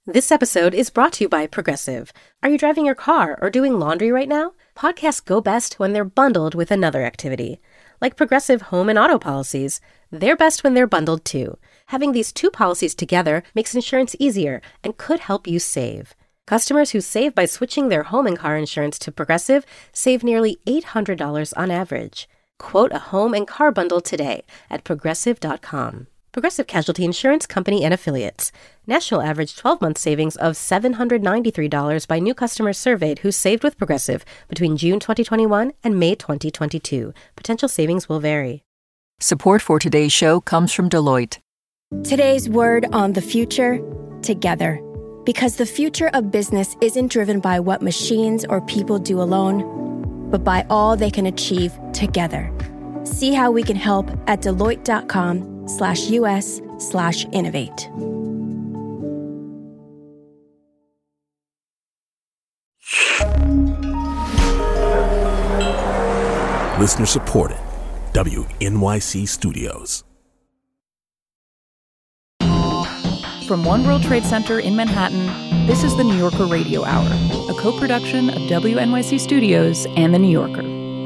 This episode is brought to you by Progressive. Are you driving your car or doing laundry right now? Podcasts go best when they're bundled with another activity. Like Progressive home and auto policies, they're best when they're bundled too. Having these two policies together makes insurance easier and could help you save. Customers who save by switching their home and car insurance to Progressive save nearly $800 on average. Quote a home and car bundle today at Progressive.com. Progressive Casualty Insurance Company and Affiliates. National average 12-month savings of $793 by new customers surveyed who saved with Progressive between June 2021 and May 2022. Potential savings will vary. Support for today's show comes from Deloitte. Today's word on the future: together. Because the future of business isn't driven by what machines or people do alone, but by all they can achieve together. See how we can help at Deloitte.com/US/innovate. Listener supported. WNYC Studios. From One World Trade Center in Manhattan, this is the New Yorker Radio Hour, a co-production of WNYC Studios and The New Yorker.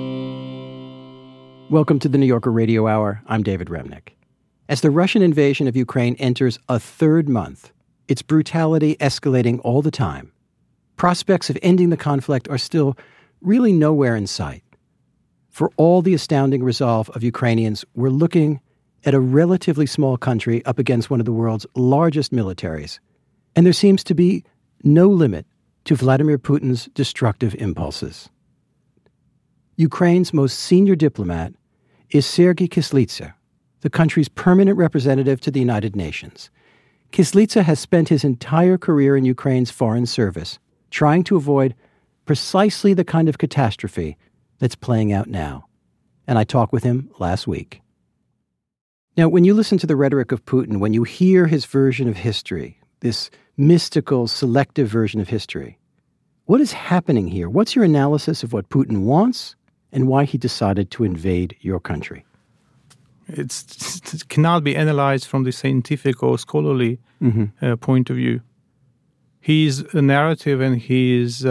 Welcome to the New Yorker Radio Hour. I'm David Remnick. As the Russian invasion of Ukraine enters a third month, its brutality escalating all the time, prospects of ending the conflict are still really nowhere in sight. For all the astounding resolve of Ukrainians, we're looking at a relatively small country up against one of the world's largest militaries, and there seems to be no limit to Vladimir Putin's destructive impulses. Ukraine's most senior diplomat is Sergei Kyslytsya, the country's permanent representative to the United Nations. Kyslytsya has spent his entire career in Ukraine's foreign service, trying to avoid precisely the kind of catastrophe that's playing out now. And I talked with him last week. Now, when you listen to the rhetoric of Putin, when you hear his version of history, this mystical, selective version of history, what is happening here? What's your analysis of what Putin wants and why he decided to invade your country? It cannot be analyzed from the scientific or scholarly point of view. His narrative and his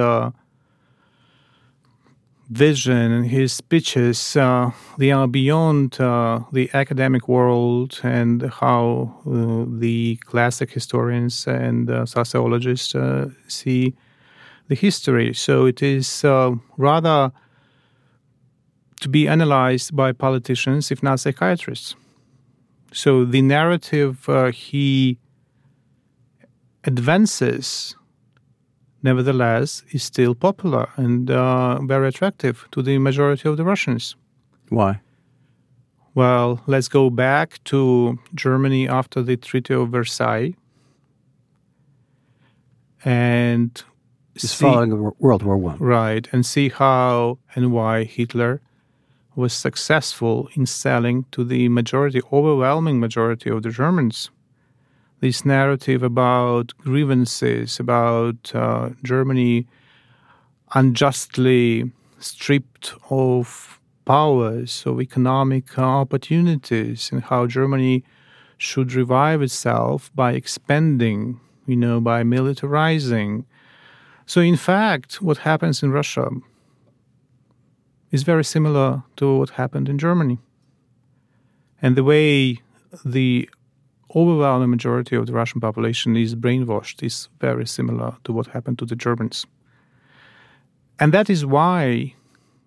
vision and his speeches, they are beyond the academic world and how the classic historians and sociologists see the history. So it is rather to be analyzed by politicians, if not psychiatrists. So the narrative he advances, nevertheless, is still popular and very attractive to the majority of the Russians. Why? Well, let's go back to Germany after the Treaty of Versailles. And just following World War I. Right, and see how and why Hitler was successful in selling to the majority, overwhelming majority of the Germans, this narrative about grievances, about Germany unjustly stripped of powers, of economic opportunities, and how Germany should revive itself by expanding, by militarizing. So in fact, what happens in Russia is very similar to what happened in Germany. And the way the overwhelming majority of the Russian population is brainwashed is very similar to what happened to the Germans. And that is why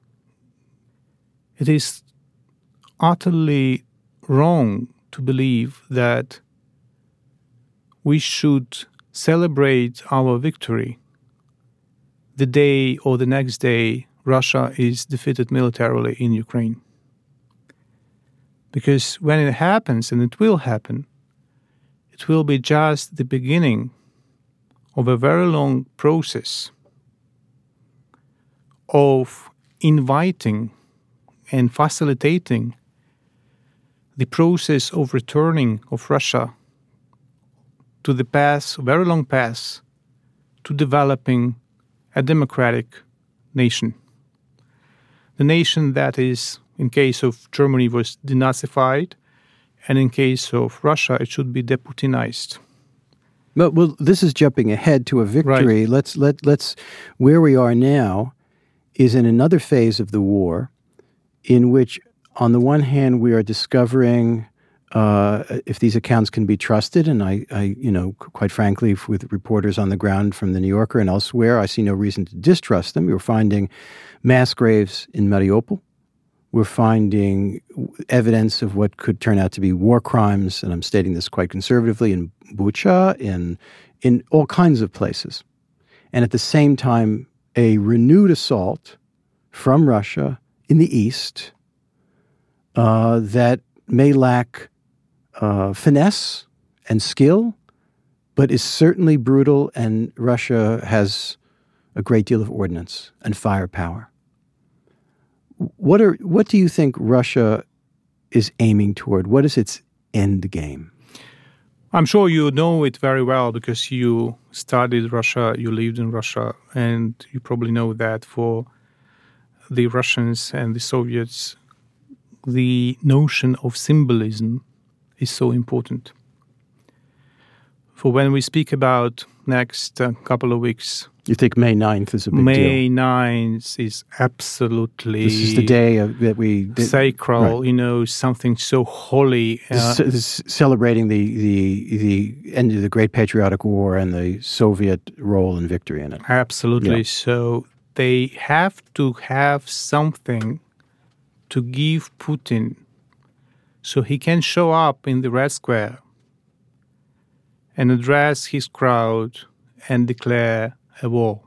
it is utterly wrong to believe that we should celebrate our victory the day or the next day Russia is defeated militarily in Ukraine. Because when it happens, and it will happen, it will be just the beginning of a very long process of inviting and facilitating the process of returning of Russia to the path, very long path, to developing a democratic nation. The nation that is, in case of Germany, was denazified, and in case of Russia, it should be deputinized. Well, this is jumping ahead to a victory. Right. Let's where we are now is in another phase of the war, in which, on the one hand, we are discovering if these accounts can be trusted, and I, quite frankly, with reporters on the ground from the New Yorker and elsewhere, I see no reason to distrust them. We're finding mass graves in Mariupol. We're finding evidence of what could turn out to be war crimes, and I'm stating this quite conservatively, in Bucha, in all kinds of places. And at the same time, a renewed assault from Russia in the east that may lack finesse and skill, but is certainly brutal, and Russia has a great deal of ordnance and firepower. What do you think Russia is aiming toward? What is its end game? I'm sure you know it very well because you studied Russia, you lived in Russia, and you probably know that for the Russians and the Soviets, the notion of symbolism is so important. For when we speak about next couple of weeks, you think May 9th is a big deal? May 9th is absolutely... This is the day that we... sacral, right. Something so holy. This celebrating the end of the Great Patriotic War and the Soviet role and victory in it. Absolutely. Yeah. So they have to have something to give Putin so he can show up in the Red Square and address his crowd and declare a war.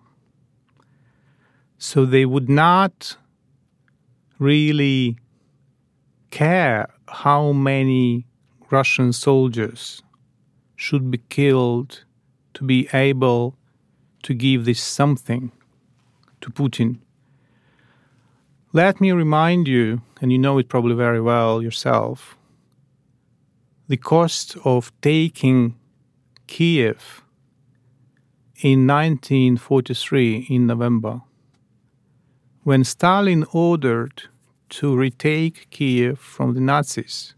So they would not really care how many Russian soldiers should be killed to be able to give this something to Putin. Let me remind you, and you know it probably very well yourself, the cost of taking Kiev in 1943 in November, when Stalin ordered to retake Kiev from the Nazis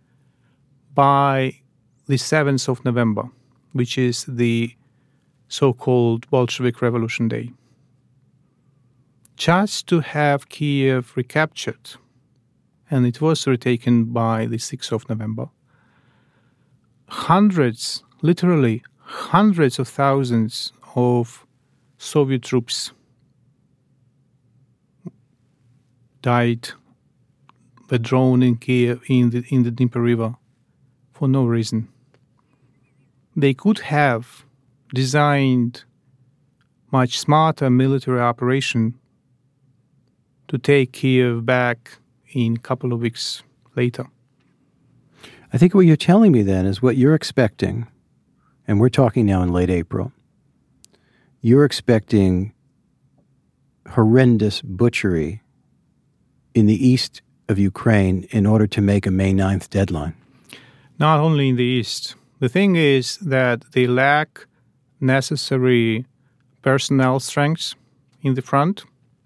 by the 7th of November, which is the so-called Bolshevik Revolution Day. Just to have Kiev recaptured, and it was retaken by the 6th of November, literally hundreds of thousands of Soviet troops died, were drowned in Kiev in the Dnieper River for no reason. They could have designed much smarter military operation to take Kiev back in a couple of weeks later. I think what you're telling me then is what you're expecting, and we're talking now in late April, you're expecting horrendous butchery in the east of Ukraine in order to make a May 9th deadline. Not only in the east. The thing is that they lack necessary personnel strengths in the front,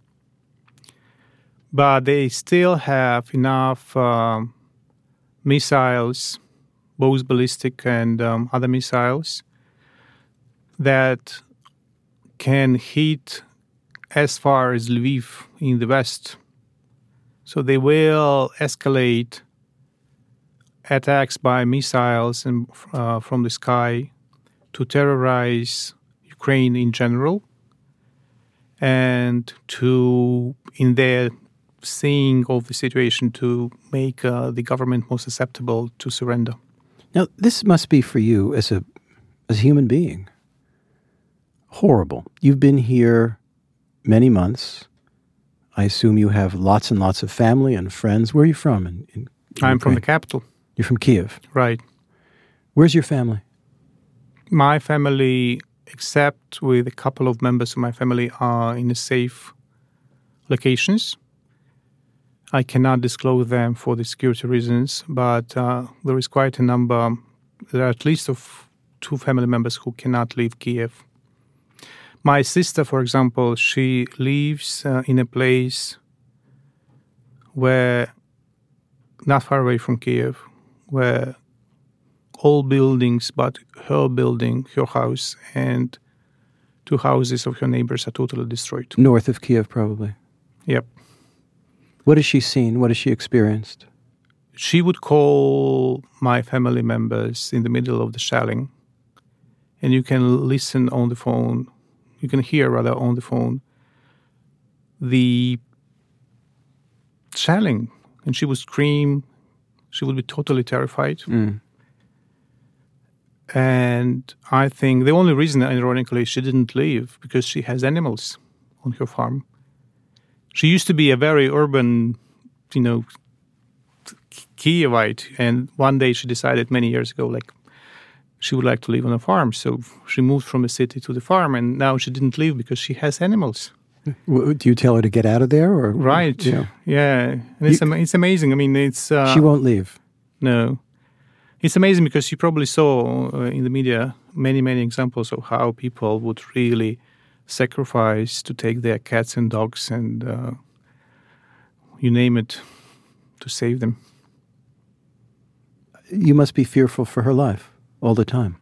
but they still have enough missiles, both ballistic and other missiles, that can hit as far as Lviv in the west. So they will escalate attacks by missiles and from the sky to terrorize Ukraine in general, and to, in their seeing of the situation, to make the government more susceptible to surrender. Now, this must be for you as a human being horrible. You've been here many months. I assume you have lots and lots of family and friends. Where are you from? In I'm from the capital. You're from Kiev. Right. Where's your family? My family, except with a couple of members of my family, are in safe locations. I cannot disclose them for the security reasons, but there is quite a number. There are at least of 2 family members who cannot leave Kiev. My sister, for example, she lives in a place where, not far away from Kiev, where all buildings but her building, her house, and 2 houses of her neighbors are totally destroyed. North of Kiev, probably. Yep. What has she seen? What has she experienced? She would call my family members in the middle of the shelling, and you can listen on the phone. You can hear, rather, on the phone, the shelling, and she would scream. She would be totally terrified. Mm. And I think the only reason, ironically, she didn't leave because she has animals on her farm. She used to be a very urban, Kievite, and one day she decided many years ago, she would like to live on a farm. So she moved from the city to the farm, and now she didn't leave because she has animals. Do you tell her to get out of there? Or Right. Yeah. And it's amazing. I mean, it's... she won't leave. No. It's amazing because you probably saw in the media many, many examples of how people would really sacrifice to take their cats and dogs and you name it, to save them. You must be fearful for her life all the time.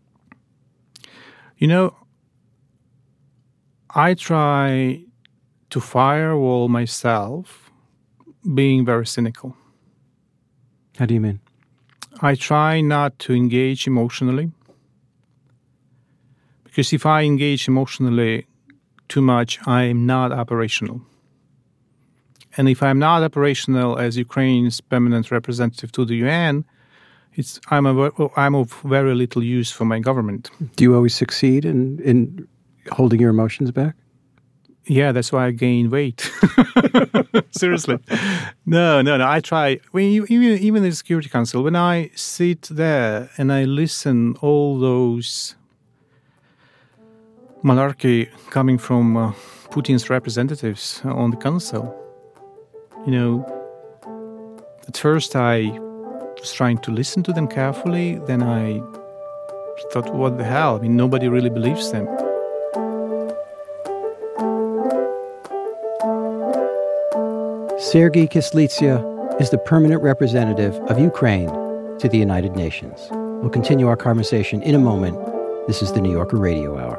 I try to firewall myself being very cynical. How do you mean? I try not to engage emotionally. Because if I engage emotionally too much, I am not operational. And if I'm not operational as Ukraine's permanent representative to the UN, I'm of very little use for my government. Do you always succeed in holding your emotions back? Yeah, that's why I gain weight. Seriously. No. I try. Even in the Security Council, when I sit there and I listen all those monarchy coming from Putin's representatives on the council, at first I was trying to listen to them carefully. Then I thought, what the hell? I mean, nobody really believes them. Sergei Kyslytsya is the permanent representative of Ukraine to the United Nations. We'll continue our conversation in a moment. This is the New Yorker Radio Hour.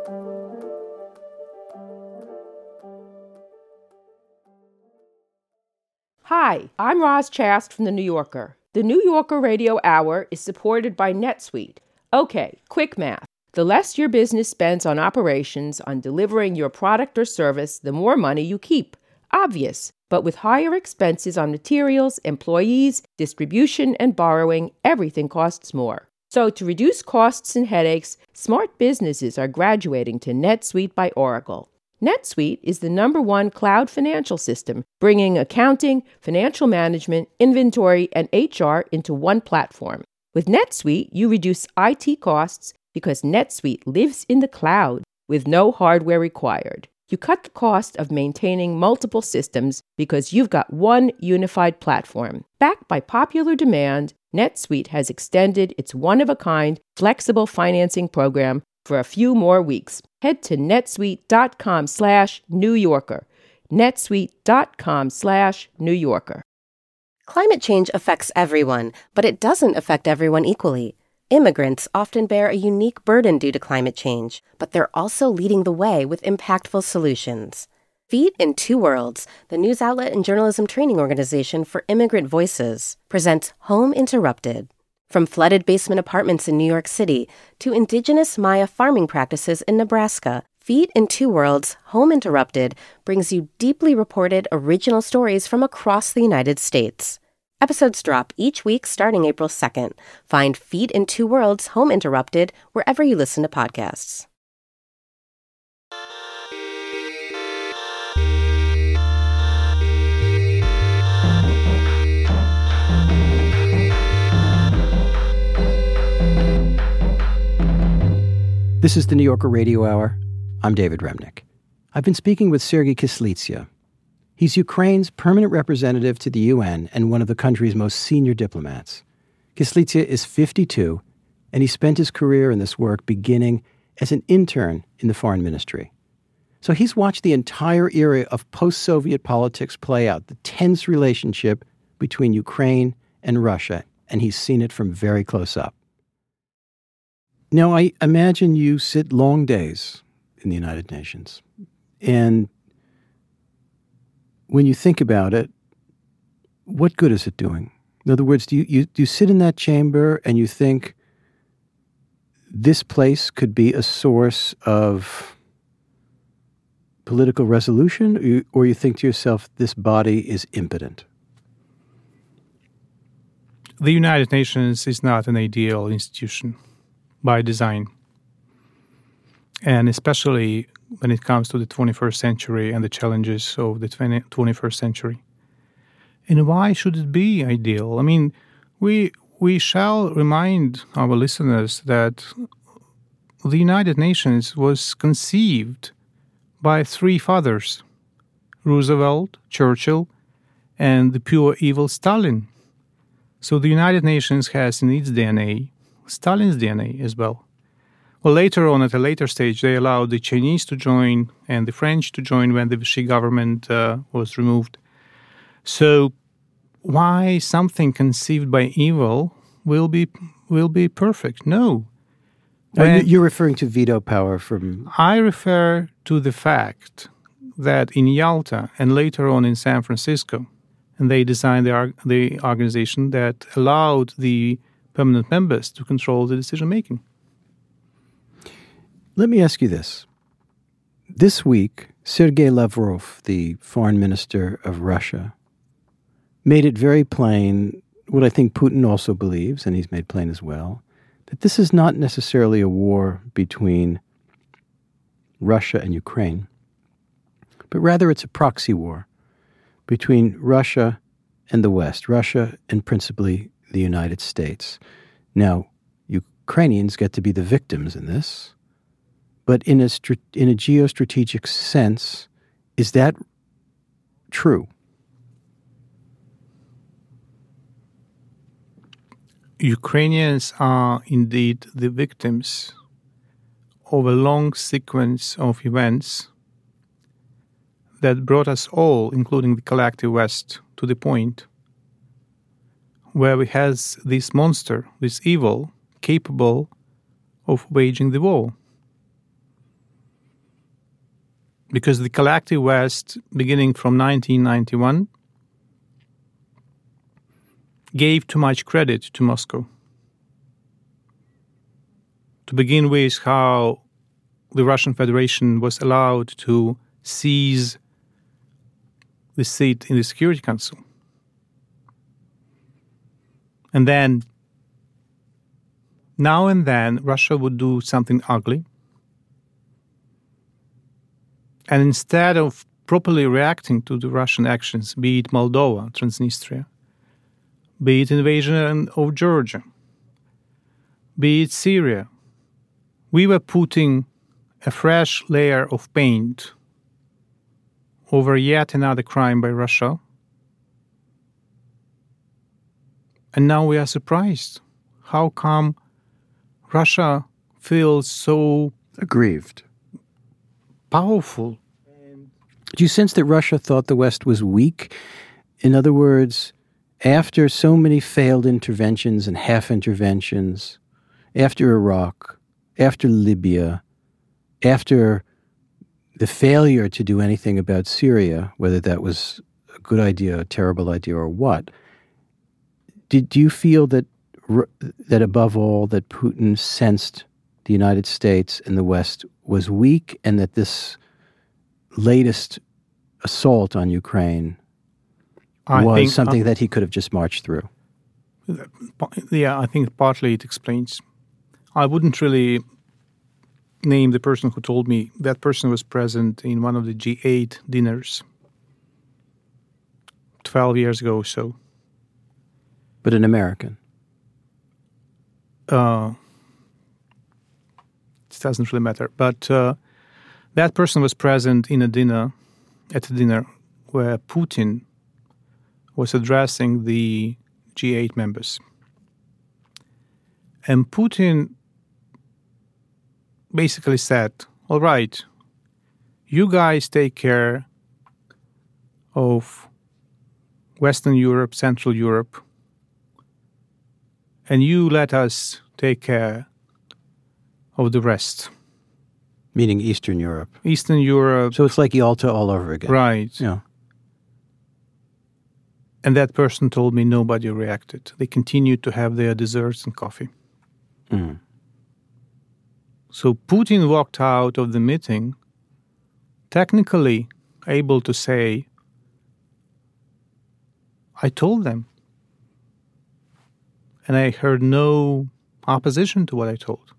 Hi, I'm Roz Chast from The New Yorker. The New Yorker Radio Hour is supported by NetSuite. Okay, quick math. The less your business spends on operations, on delivering your product or service, the more money you keep. Obvious. But with higher expenses on materials, employees, distribution, and borrowing, everything costs more. So to reduce costs and headaches, smart businesses are graduating to NetSuite by Oracle. NetSuite is the #1 cloud financial system, bringing accounting, financial management, inventory, and HR into one platform. With NetSuite, you reduce IT costs because NetSuite lives in the cloud with no hardware required. You cut the cost of maintaining multiple systems because you've got one unified platform. Backed by popular demand, NetSuite has extended its one-of-a-kind flexible financing program for a few more weeks. Head to netsuite.com/New Yorker. netsuite.com/New Yorker. Climate change affects everyone, but it doesn't affect everyone equally. Immigrants often bear a unique burden due to climate change, but they're also leading the way with impactful solutions. Feet in Two Worlds, the news outlet and journalism training organization for immigrant voices, presents Home Interrupted. From flooded basement apartments in New York City to indigenous Maya farming practices in Nebraska, Feet in Two Worlds, Home Interrupted brings you deeply reported original stories from across the United States. Episodes drop each week starting April 2nd. Find Feet in Two Worlds, Home Interrupted wherever you listen to podcasts. This is the New Yorker Radio Hour. I'm David Remnick. I've been speaking with Sergei Kyslytsya. He's Ukraine's permanent representative to the UN and one of the country's most senior diplomats. Kyslytsya is 52, and he spent his career in this work beginning as an intern in the foreign ministry. So he's watched the entire era of post-Soviet politics play out, the tense relationship between Ukraine and Russia, and he's seen it from very close up. Now, I imagine you sit long days in the United Nations. And when you think about it, what good is it doing? In other words, do you sit in that chamber and you think this place could be a source of political resolution, or you think to yourself, this body is impotent? The United Nations is not an ideal institution by design, and especially when it comes to the 21st century and the challenges of the 21st century. And why should it be ideal? I mean, we shall remind our listeners that the United Nations was conceived by three fathers: Roosevelt, Churchill, and the pure evil Stalin. So the United Nations has in its DNA Stalin's DNA as well. Well, later on, at a later stage, they allowed the Chinese to join and the French to join when the Vichy government was removed. So why something conceived by evil will be perfect? No. You're referring to veto power from... I refer to the fact that in Yalta and later on in San Francisco, and they designed the organization that allowed the permanent members to control the decision-making. Let me ask you this. This week, Sergei Lavrov, the foreign minister of Russia, made it very plain, what I think Putin also believes, and he's made plain as well, that this is not necessarily a war between Russia and Ukraine, but rather it's a proxy war between Russia and the West, Russia and principally the United States. Now, Ukrainians get to be the victims in this, but in a geostrategic sense, is that true? Ukrainians are indeed the victims of a long sequence of events that brought us all, including the collective West, to the point where we have this monster, this evil, capable of waging the war. Because the collective West, beginning from 1991, gave too much credit to Moscow. To begin with, how the Russian Federation was allowed to seize the seat in the Security Council. And then, now and then, Russia would do something ugly. And instead of properly reacting to the Russian actions, be it Moldova, Transnistria, be it invasion of Georgia, be it Syria, we were putting a fresh layer of paint over yet another crime by Russia. And now we are surprised. How come Russia feels so aggrieved, powerful? Do you sense that Russia thought the West was weak? In other words, after so many failed interventions and half interventions, after Iraq, after Libya, after the failure to do anything about Syria, whether that was a good idea, a terrible idea, or what, do you feel that above all, that Putin sensed the United States and the West was weak, and that this latest assault on Ukraine was something that he could have just marched through? Yeah, I think partly it explains. I wouldn't really name the person who told me. That person was present in one of the G8 dinners 12 years ago or so. But an American? It doesn't really matter. But that person was present at a dinner where Putin was addressing the G8 members. And Putin basically said, all right, you guys take care of Western Europe, Central Europe, and you let us take care of the rest. Meaning Eastern Europe. Eastern Europe. So it's like Yalta all over again. Right. Yeah. And that person told me nobody reacted. They continued to have their desserts and coffee. Mm. So Putin walked out of the meeting technically able to say, I told them. And I heard no opposition to what I told.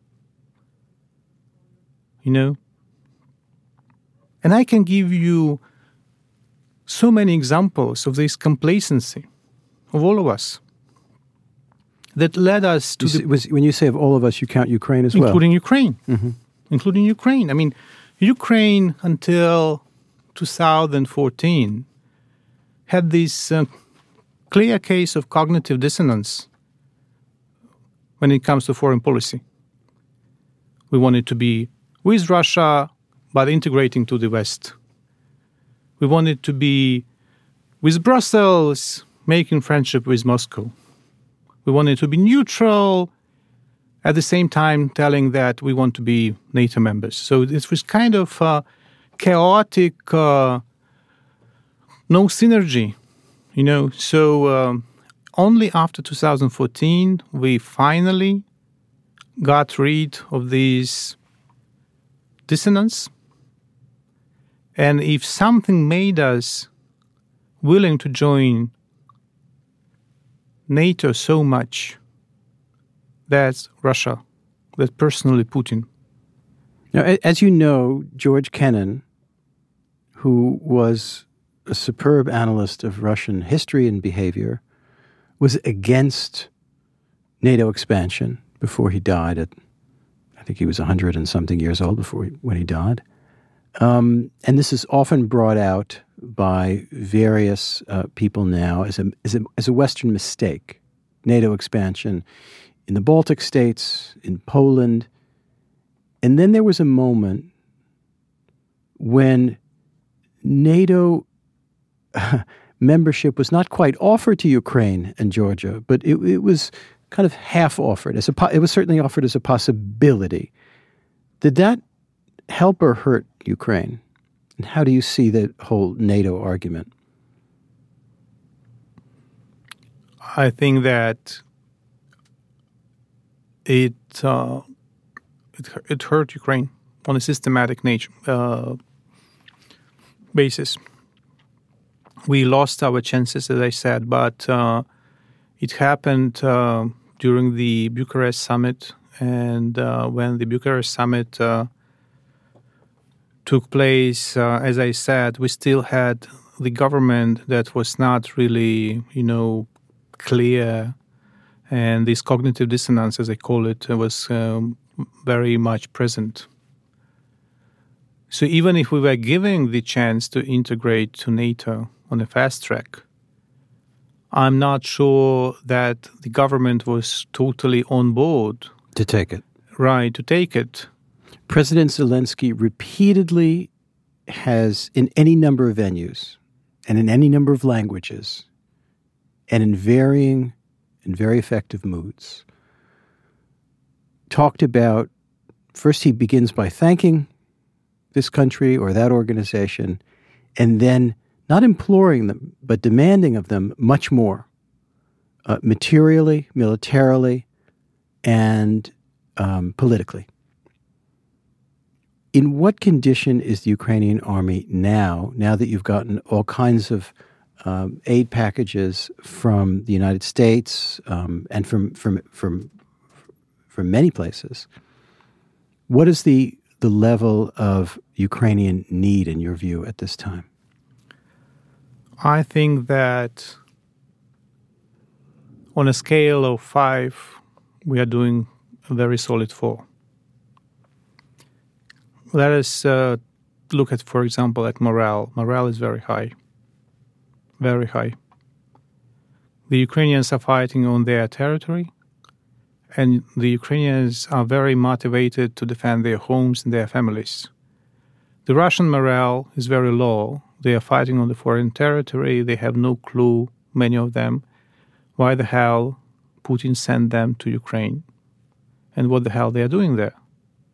You know? And I can give you so many examples of this complacency of all of us that led us to... when you say of all of us, you count Ukraine as well? Including Ukraine. Mm-hmm. Including Ukraine. I mean, Ukraine until 2014 had this clear case of cognitive dissonance when it comes to foreign policy. We wanted to be with Russia, but integrating to the West. We wanted to be with Brussels, making friendship with Moscow. We wanted to be neutral, at the same time telling that we want to be NATO members. So it was kind of chaotic, no synergy, you know. So only after 2014, we finally got rid of this dissonance. And if something made us willing to join NATO so much, that's Russia, that's personally Putin. Now, as you know, George Kennan, who was a superb analyst of Russian history and behavior, was against NATO expansion before he died I think he was 100 and something years old when he died. And this is often brought out by various people now as a Western mistake. NATO expansion in the Baltic states, in Poland. And then there was a moment when NATO membership was not quite offered to Ukraine and Georgia, but it was kind of half offered. It was certainly offered as a possibility. Did that help or hurt Ukraine? And how do you see the whole NATO argument? I think that it hurt Ukraine on a systematic basis. We lost our chances, as I said, but it happened during the Bucharest summit, and when the Bucharest summit took place, as I said, we still had the government that was not really, clear, and this cognitive dissonance, as I call it, was very much present. So even if we were given the chance to integrate to NATO on a fast track, I'm not sure that the government was totally on board. To take it. Right, to take it. President Zelensky repeatedly has, in any number of venues and in any number of languages and in varying and very effective moods, talked about, first he begins by thanking this country or that organization, and then not imploring them, but demanding of them much more, materially, militarily, and politically. In what condition is the Ukrainian army now that you've gotten all kinds of aid packages from the United States and from many places? What is the level of Ukrainian need, in your view, at this time? I think that on a scale of 5, we are doing a very solid 4. Let us look at, for example, at morale. Morale is very high. Very high. The Ukrainians are fighting on their territory, and the Ukrainians are very motivated to defend their homes and their families. The Russian morale is very low. They are fighting on the foreign territory. They have no clue, many of them, why the hell Putin sent them to Ukraine and what the hell they are doing there.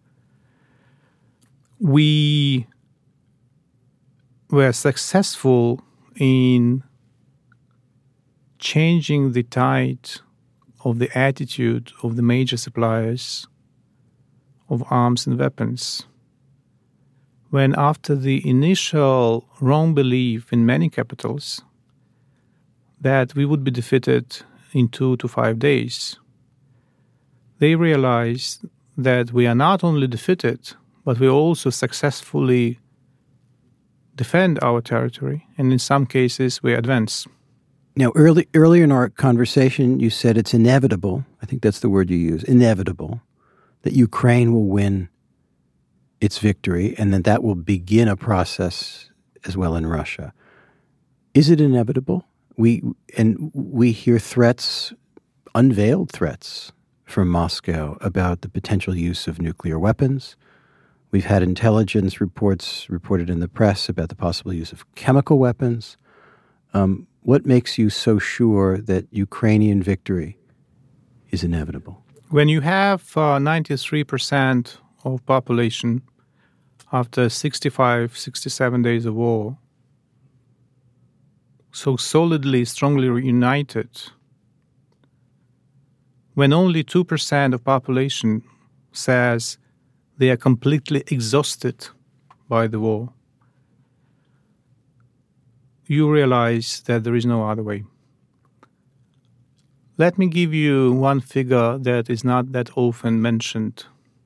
we were successful in changing the tide of the attitude of the major suppliers of arms and weapons. When after the initial wrong belief in many capitals that we would be defeated in 2 to 5 days, they realized that we are not only defeated, but we also successfully defend our territory, and in some cases we advance. Now, earlier in our conversation, you said it's inevitable, I think that's the word you use, inevitable, that Ukraine will win its victory, and that will begin a process as well in Russia. Is it inevitable? We hear threats, unveiled threats from Moscow about the potential use of nuclear weapons. We've had intelligence reports reported in the press about the possible use of chemical weapons. What makes you so sure that Ukrainian victory is inevitable? When you have 93% of population after 65, 67 days of war so solidly, strongly united, when only 2% of population says they are completely exhausted by the war, you realize that there is no other way. Let me give you one figure that is not that often mentioned.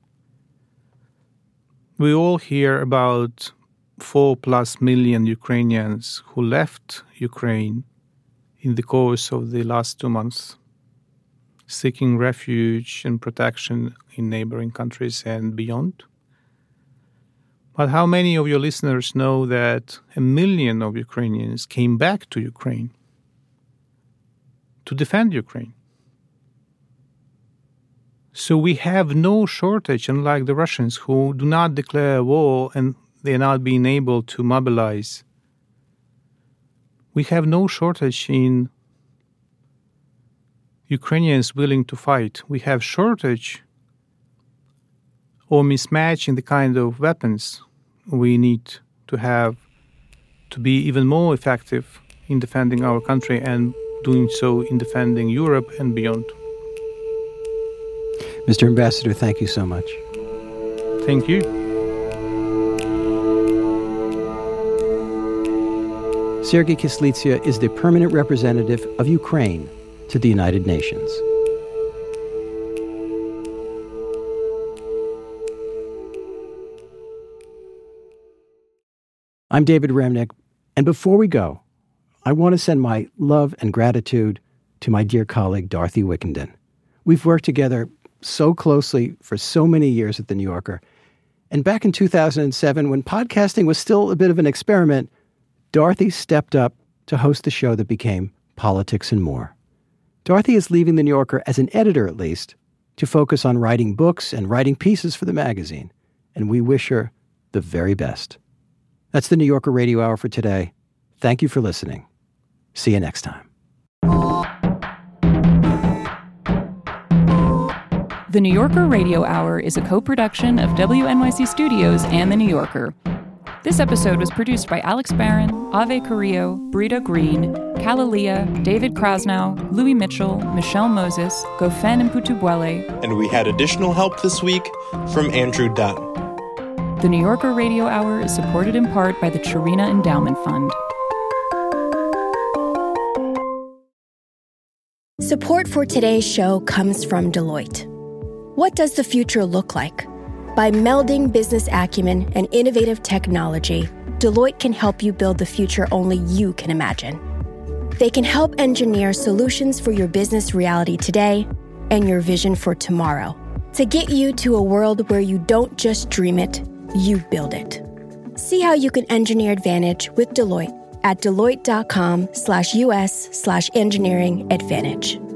We all hear about 4+ million Ukrainians who left Ukraine in the course of the last 2 months, seeking refuge and protection in neighboring countries and beyond. But how many of your listeners know that 1 million of Ukrainians came back to Ukraine to defend Ukraine? So we have no shortage, unlike the Russians who do not declare war and they are not being able to mobilize. We have no shortage in Ukrainians willing to fight. We have shortage or mismatch in the kind of weapons we need to have to be even more effective in defending our country and doing so in defending Europe and beyond. Mr. Ambassador, thank you so much. Thank you. Sergei Kyslytsya is the permanent representative of Ukraine to the United Nations. I'm David Remnick, and before we go, I want to send my love and gratitude to my dear colleague, Dorothy Wickenden. We've worked together so closely for so many years at The New Yorker. And back in 2007, when podcasting was still a bit of an experiment, Dorothy stepped up to host the show that became Politics and More. Dorothy is leaving The New Yorker, as an editor at least, to focus on writing books and writing pieces for the magazine. And we wish her the very best. That's the New Yorker Radio Hour for today. Thank you for listening. See you next time. The New Yorker Radio Hour is a co-production of WNYC Studios and The New Yorker. This episode was produced by Alex Barron, Ave Carrillo, Brita Green, Kalalia, David Krasnow, Louis Mitchell, Michelle Moses, Gofen Mputubwele. And we had additional help this week from Andrew Dunn. The New Yorker Radio Hour is supported in part by the Chirina Endowment Fund. Support for today's show comes from Deloitte. What does the future look like? By melding business acumen and innovative technology, Deloitte can help you build the future only you can imagine. They can help engineer solutions for your business reality today and your vision for tomorrow, to get you to a world where you don't just dream it, you build it. See how you can engineer advantage with Deloitte at Deloitte.com/US/engineering advantage.